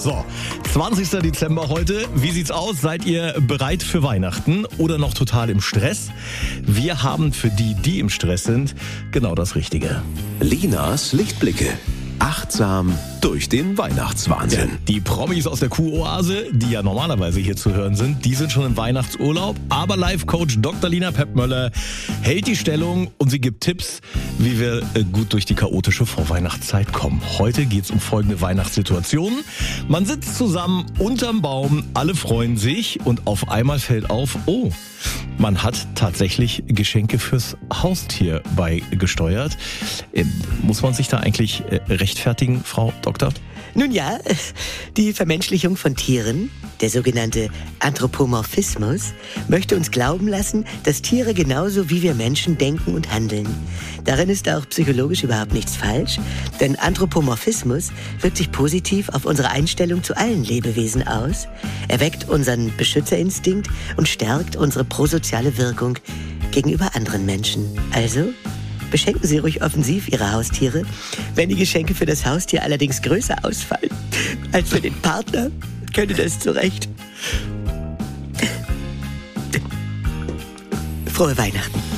So, 20. Dezember heute. Wie sieht's aus? Seid ihr bereit für Weihnachten oder noch total im Stress? Wir haben für die, die im Stress sind, genau das Richtige. Linas Lichtblicke. Achtsam durch den Weihnachtswahnsinn. Ja, die Promis aus der Kuroase, die ja normalerweise hier zu hören sind, die sind schon im Weihnachtsurlaub. Aber Life-Coach Dr. Lina Peppmöller hält die Stellung und sie gibt Tipps, wie wir gut durch die chaotische Vorweihnachtszeit kommen. Heute geht's um folgende Weihnachtssituationen. Man sitzt zusammen unterm Baum, alle freuen sich und auf einmal fällt auf, oh, man hat tatsächlich Geschenke fürs Haustier beigesteuert. Muss man sich da eigentlich rechtfertigen, Frau Doktor? Nun ja, die Vermenschlichung von Tieren, der sogenannte Anthropomorphismus, möchte uns glauben lassen, dass Tiere genauso wie wir Menschen denken und handeln. Darin ist auch psychologisch überhaupt nichts falsch, denn Anthropomorphismus wirkt sich positiv auf unsere Einstellung zu allen Lebewesen aus, erweckt unseren Beschützerinstinkt und stärkt unsere prosoziale Wirkung gegenüber anderen Menschen. Also beschenken Sie ruhig offensiv Ihre Haustiere. Wenn die Geschenke für das Haustier allerdings größer ausfallen als für den Partner, könnte das zu Recht. Frohe Weihnachten.